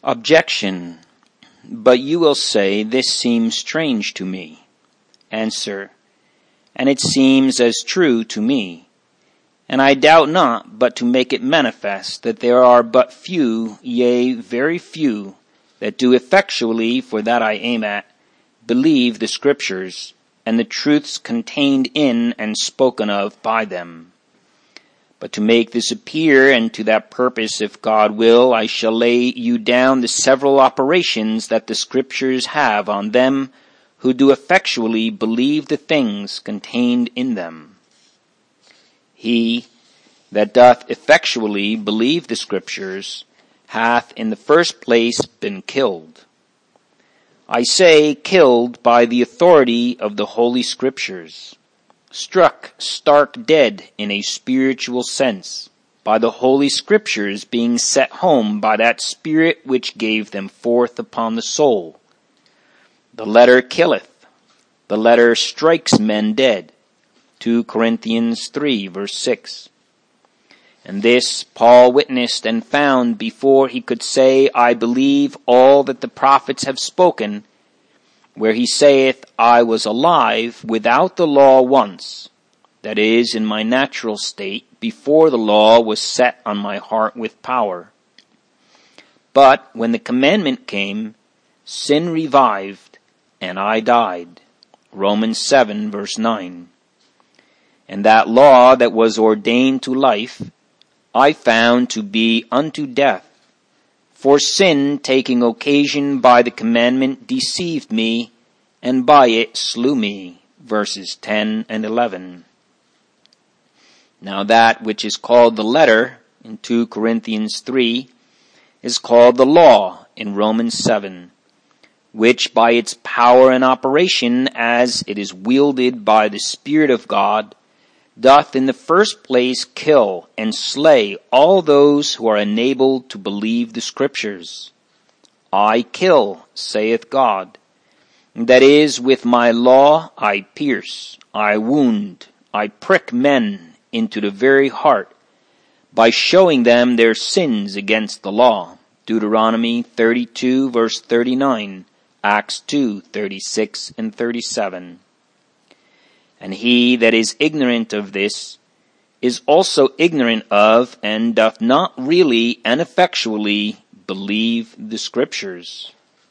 Objection. But you will say, this seems strange to me. Answer. And it seems as true to me. And I doubt not, but to make it manifest, that there are but few, yea, very few, that do effectually, for that I aim at, believe the Scriptures, and the truths contained in and spoken of by them. But to make this appear, and to that purpose, if God will, I shall lay you down the several operations that the Scriptures have on them who do effectually believe the things contained in them. He that doth effectually believe the Scriptures hath in the first place been killed. I say killed by the authority of the Holy Scriptures, struck stark dead in a spiritual sense, by the Holy Scriptures being set home by that Spirit which gave them forth upon the soul. The letter killeth, the letter strikes men dead. 2 Corinthians 3 verse 6. And this Paul witnessed and found before he could say, I believe all that the prophets have spoken, where he saith, I was alive without the law once, that is, in my natural state, before the law was set on my heart with power. But when the commandment came, sin revived, and I died. Romans 7 verse 9. And that law that was ordained to life, I found to be unto death. For sin, taking occasion by the commandment, deceived me, and by it slew me. Verses 10 and 11. Now that which is called the letter, in 2 Corinthians 3, is called the law, in Romans 7, which by its power and operation, as it is wielded by the Spirit of God, doth in the first place kill and slay all those who are enabled to believe the Scriptures. I kill, saith God. That is, with my law I pierce, I wound, I prick men into the very heart, by showing them their sins against the law. Deuteronomy 32 verse 39, Acts 2, 36 and 37. And he that is ignorant of this is also ignorant of and doth not really and effectually believe the Scriptures.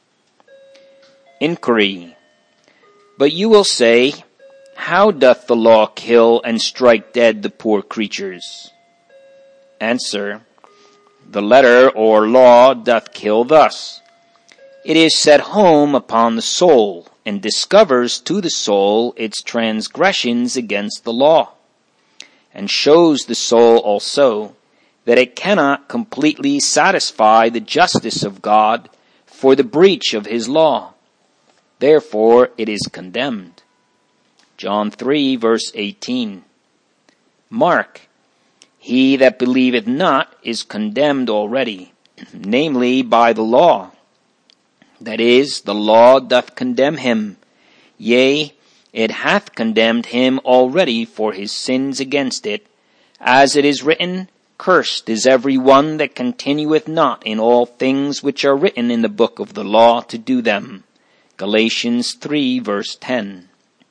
Inquiry. But you will say, how doth the law kill and strike dead the poor creatures? Answer. The letter or law doth kill thus. It is set home upon the soul, and discovers to the soul its transgressions against the law, and shows the soul also that it cannot completely satisfy the justice of God for the breach of his law. Therefore it is condemned. John 3 verse 18. Mark, he that believeth not is condemned already, namely by the law. That is, the law doth condemn him. Yea, it hath condemned him already for his sins against it. As it is written, Cursed is every one that continueth not in all things which are written in the book of the law to do them. Galatians 3 verse 10.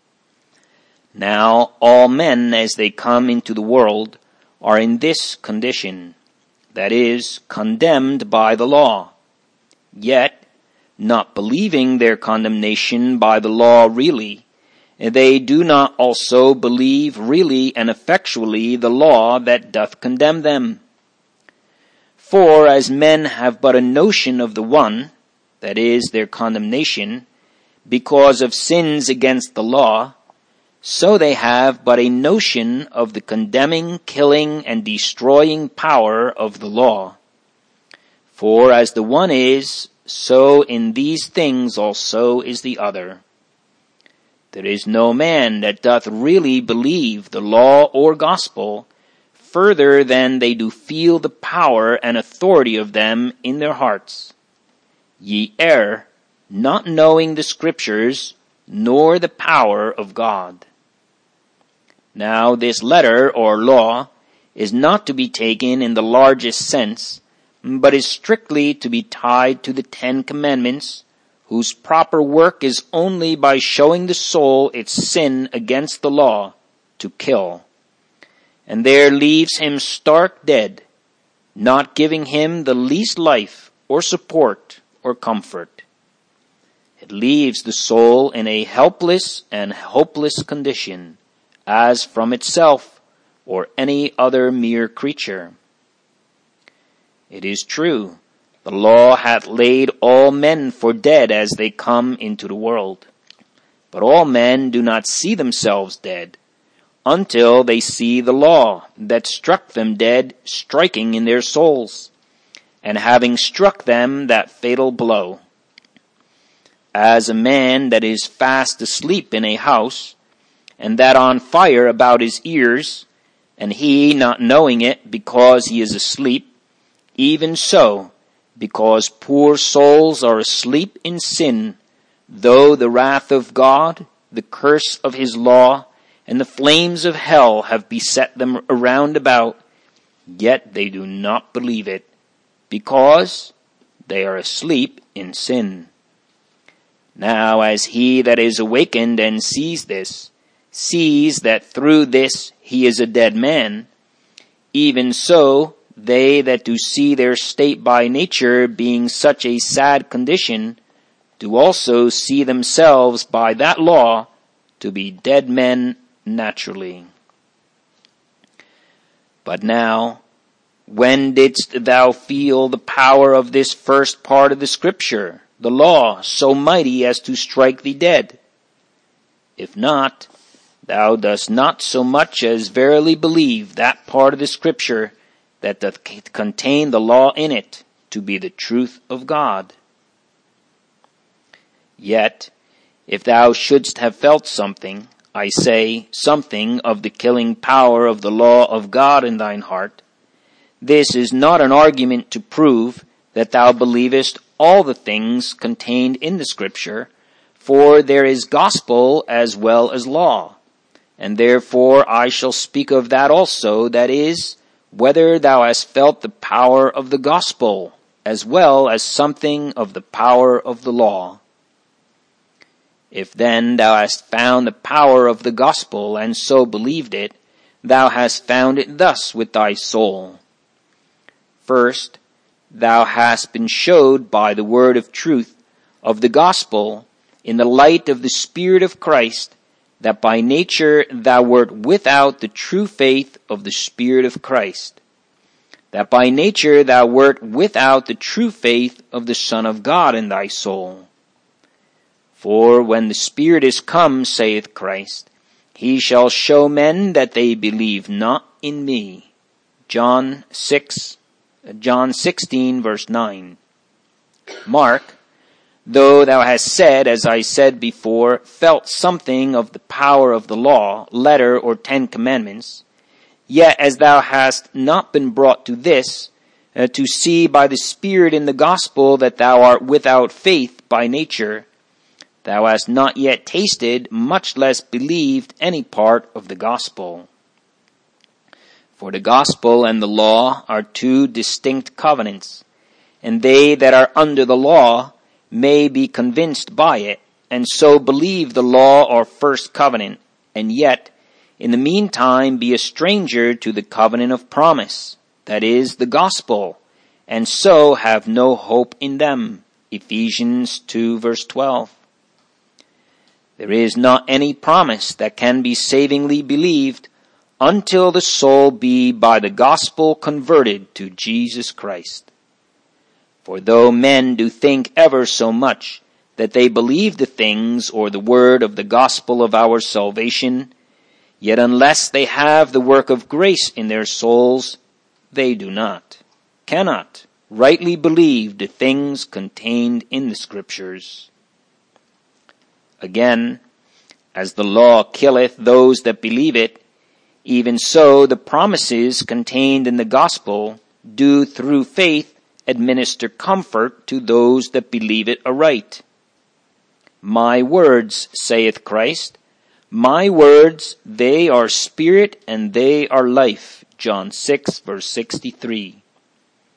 Now all men as they come into the world are in this condition, that is, condemned by the law. Yet, not believing their condemnation by the law really, they do not also believe really and effectually the law that doth condemn them. For as men have but a notion of the one, that is, their condemnation, because of sins against the law, so they have but a notion of the condemning, killing, and destroying power of the law. For as the one is, so in these things also is the other. There is no man that doth really believe the law or gospel, further than they do feel the power and authority of them in their hearts. Ye err, not knowing the Scriptures, nor the power of God. Now this letter or law is not to be taken in the largest sense, but is strictly to be tied to the 10 Commandments, whose proper work is only by showing the soul its sin against the law to kill, and there leaves him stark dead, not giving him the least life or support or comfort. It leaves the soul in a helpless and hopeless condition, as from itself or any other mere creature. It is true, the law hath laid all men for dead as they come into the world. But all men do not see themselves dead, until they see the law that struck them dead striking in their souls, and having struck them that fatal blow. As a man that is fast asleep in a house, and that on fire about his ears, and he not knowing it because he is asleep, even so, because poor souls are asleep in sin, though the wrath of God, the curse of his law, and the flames of hell have beset them around about, yet they do not believe it, because they are asleep in sin. Now as he that is awakened and sees this, sees that through this he is a dead man, even so they that do see their state by nature being such a sad condition, do also see themselves by that law to be dead men naturally. But now, when didst thou feel the power of this first part of the Scripture, the law, so mighty as to strike thee dead? If not, thou dost not so much as verily believe that part of the Scripture that doth contain the law in it to be the truth of God. Yet, if thou shouldst have felt something, I say, something of the killing power of the law of God in thine heart, this is not an argument to prove that thou believest all the things contained in the Scripture, for there is gospel as well as law, and therefore I shall speak of that also, that is, whether thou hast felt the power of the gospel, as well as something of the power of the law. If then thou hast found the power of the gospel, and so believed it, thou hast found it thus with thy soul. First, thou hast been showed by the word of truth of the gospel, in the light of the Spirit of Christ, that by nature thou wert without the true faith of the Spirit of Christ, that by nature thou wert without the true faith of the Son of God in thy soul. For when the Spirit is come, saith Christ, he shall show men that they believe not in me. John 16, verse 9. Mark, though thou hast said, as I said before, felt something of the power of the law, letter, or 10 Commandments, yet as thou hast not been brought to this, to see by the Spirit in the gospel that thou art without faith by nature, thou hast not yet tasted, much less believed, any part of the gospel. For the gospel and the law are 2 distinct covenants, and they that are under the law may be convinced by it, and so believe the law or first covenant, and yet, in the meantime, be a stranger to the covenant of promise, that is, the gospel, and so have no hope in them. Ephesians 2, verse 12. There is not any promise that can be savingly believed until the soul be by the gospel converted to Jesus Christ. For though men do think ever so much that they believe the things or the word of the gospel of our salvation, yet unless they have the work of grace in their souls, they cannot rightly believe the things contained in the Scriptures. Again, as the law killeth those that believe it, even so the promises contained in the gospel do through faith administer comfort to those that believe it aright. My words, saith Christ, my words, they are spirit and they are life. John 6, verse 63.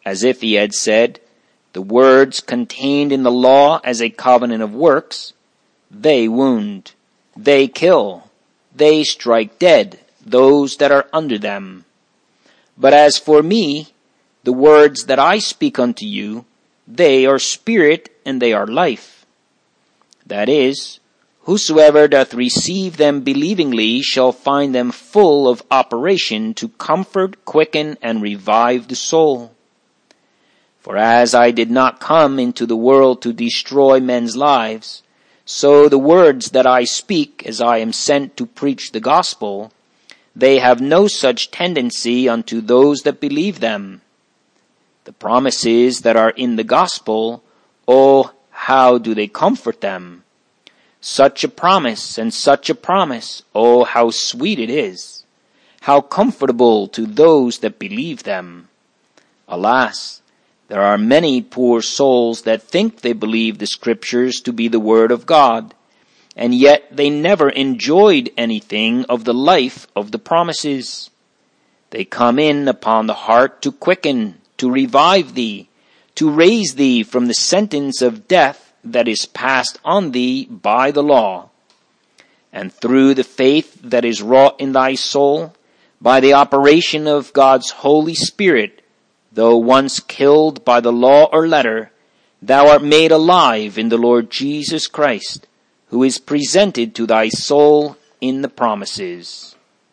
as if he had said, the words contained in the law as a covenant of works, they wound, they kill, they strike dead those that are under them. But as for me, the words that I speak unto you, they are spirit and they are life. That is, whosoever doth receive them believingly shall find them full of operation to comfort, quicken, and revive the soul. For as I did not come into the world to destroy men's lives, so the words that I speak as I am sent to preach the gospel, they have no such tendency unto those that believe them. The promises that are in the gospel, oh, how do they comfort them! Such a promise and such a promise, oh, how sweet it is! How comfortable to those that believe them! Alas, there are many poor souls that think they believe the Scriptures to be the Word of God, and yet they never enjoyed anything of the life of the promises. They come in upon the heart to quicken, to revive thee, to raise thee from the sentence of death that is passed on thee by the law. And through the faith that is wrought in thy soul, by the operation of God's Holy Spirit, though once killed by the law or letter, thou art made alive in the Lord Jesus Christ, who is presented to thy soul in the promises.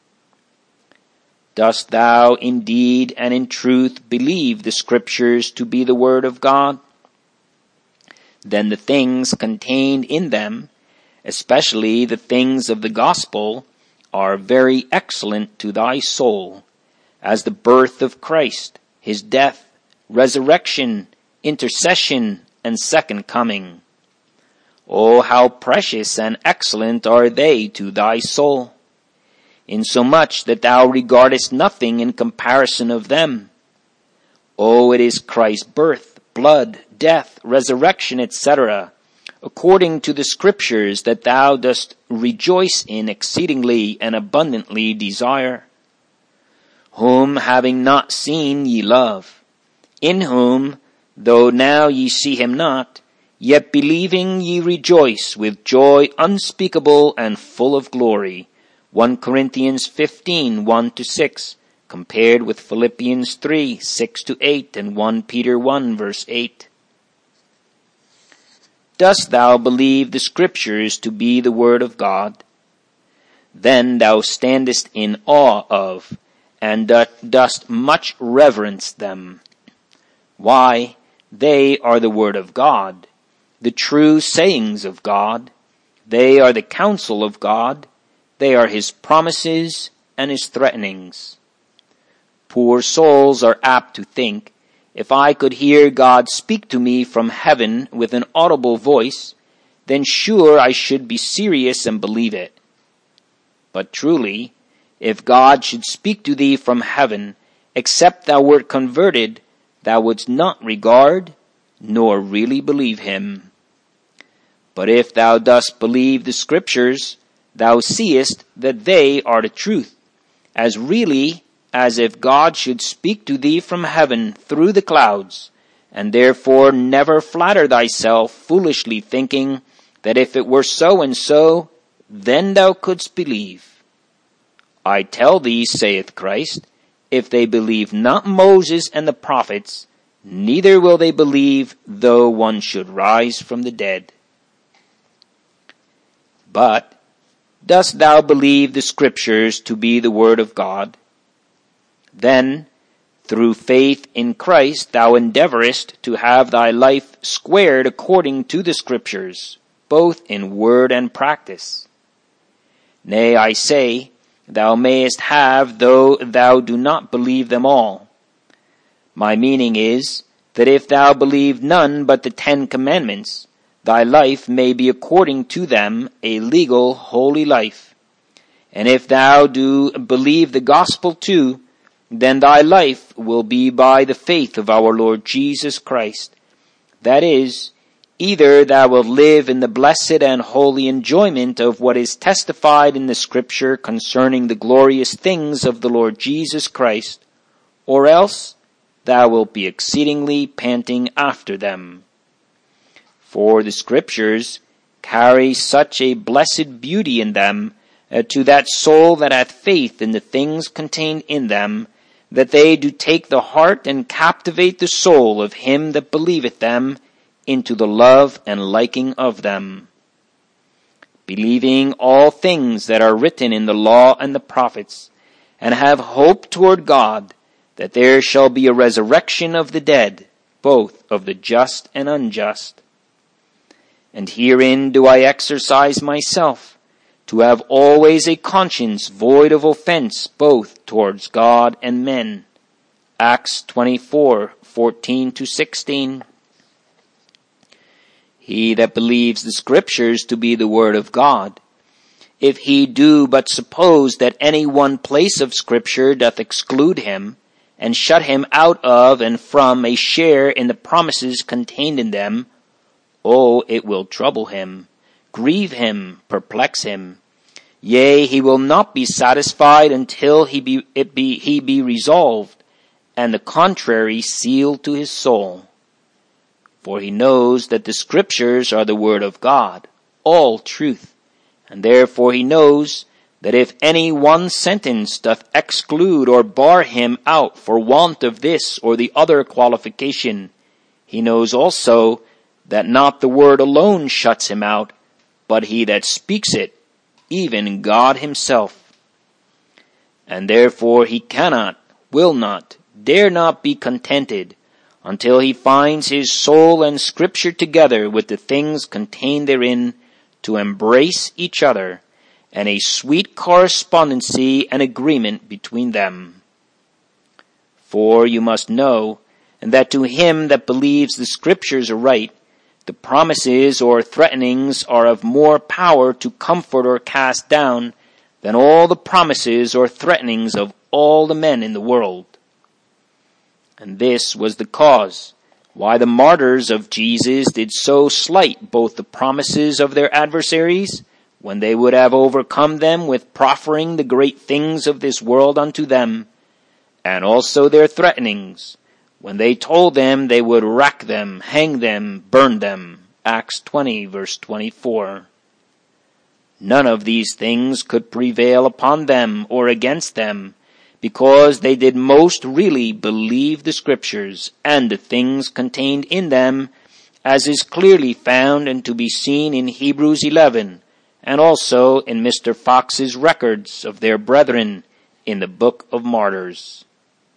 Dost thou indeed and in truth believe the Scriptures to be the Word of God? Then the things contained in them, especially the things of the gospel, are very excellent to thy soul, as the birth of Christ, his death, resurrection, intercession, and second coming. Oh, how precious and excellent are they to thy soul, insomuch that thou regardest nothing in comparison of them. Oh, it is Christ's birth, blood, death, resurrection, etc., according to the Scriptures, that thou dost rejoice in exceedingly and abundantly desire. Whom having not seen ye love, in whom, though now ye see him not, yet believing ye rejoice with joy unspeakable and full of glory. 1 Corinthians 15, 1-6, compared with Philippians 3, 6-8, and 1 Peter 1, verse 8. Dost thou believe the Scriptures to be the Word of God? Then thou standest in awe of, and dost much reverence them. Why, they are the Word of God, the true sayings of God. They are the counsel of God. They are his promises and his threatenings. Poor souls are apt to think, if I could hear God speak to me from heaven with an audible voice, then sure I should be serious and believe it. But truly, if God should speak to thee from heaven, except thou wert converted, thou wouldst not regard, nor really believe him. But if thou dost believe the Scriptures, thou seest that they are the truth, as really as if God should speak to thee from heaven through the clouds, and therefore never flatter thyself foolishly thinking that if it were so and so, then thou couldst believe. I tell thee, saith Christ, if they believe not Moses and the prophets, neither will they believe though one should rise from the dead. But dost thou believe the Scriptures to be the Word of God? Then, through faith in Christ, thou endeavorest to have thy life squared according to the Scriptures, both in word and practice. Nay, I say, thou mayest have, though thou do not believe them all. My meaning is, that if thou believe none but the 10 Commandments, thy life may be according to them a legal, holy life. And if thou do believe the gospel too, then thy life will be by the faith of our Lord Jesus Christ. That is, either thou wilt live in the blessed and holy enjoyment of what is testified in the Scripture concerning the glorious things of the Lord Jesus Christ, or else thou wilt be exceedingly panting after them. For the Scriptures carry such a blessed beauty in them to that soul that hath faith in the things contained in them, that they do take the heart and captivate the soul of him that believeth them into the love and liking of them. Believing all things that are written in the law and the prophets, and have hope toward God, that there shall be a resurrection of the dead, both of the just and unjust. And herein do I exercise myself, to have always a conscience void of offense, both towards God and men. Acts 24:14-16. He that believes the Scriptures to be the word of God, if he do but suppose that any one place of Scripture doth exclude him, and shut him out of and from a share in the promises contained in them, it will trouble him, grieve him, perplex him. Yea, he will not be satisfied until he be resolved, and the contrary sealed to his soul. For he knows that the Scriptures are the word of God, all truth, and therefore he knows that if any one sentence doth exclude or bar him out for want of this or the other qualification, he knows also that not the word alone shuts him out, but he that speaks it, even God himself. And therefore he cannot, will not, dare not be contented until he finds his soul and Scripture together with the things contained therein to embrace each other, and a sweet correspondency and agreement between them. For you must know, and that to him that believes the Scriptures aright, the promises or threatenings are of more power to comfort or cast down than all the promises or threatenings of all the men in the world. And this was the cause why the martyrs of Jesus did so slight both the promises of their adversaries, when they would have overcome them with proffering the great things of this world unto them, and also their threatenings, when they told them they would rack them, hang them, burn them. Acts 20:24. None of these things could prevail upon them or against them, because they did most really believe the Scriptures and the things contained in them, as is clearly found and to be seen in Hebrews 11, and also in Mr. Fox's records of their brethren in the Book of Martyrs.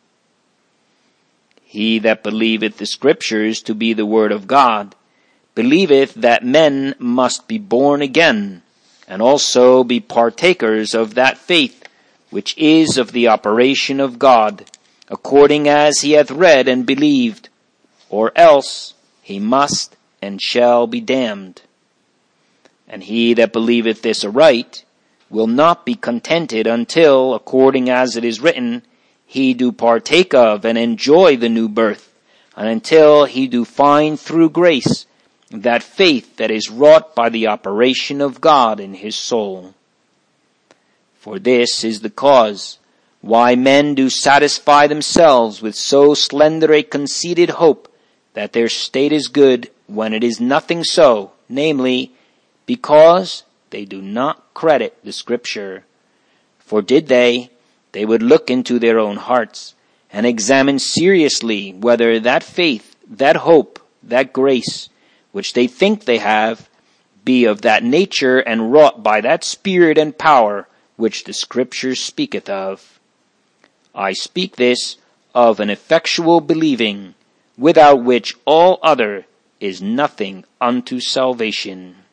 He that believeth the Scriptures to be the word of God, believeth that men must be born again, and also be partakers of that faith which is of the operation of God, according as he hath read and believed, or else he must and shall be damned. And he that believeth this aright will not be contented until, according as it is written, he do partake of and enjoy the new birth, and until he do find through grace that faith that is wrought by the operation of God in his soul. For this is the cause why men do satisfy themselves with so slender a conceited hope that their state is good, when it is nothing so, namely, because they do not credit the Scripture. For did they would look into their own hearts, and examine seriously whether that faith, that hope, that grace, which they think they have, be of that nature and wrought by that Spirit and power which the Scripture speaketh of. I speak this of an effectual believing, without which all other is nothing unto salvation.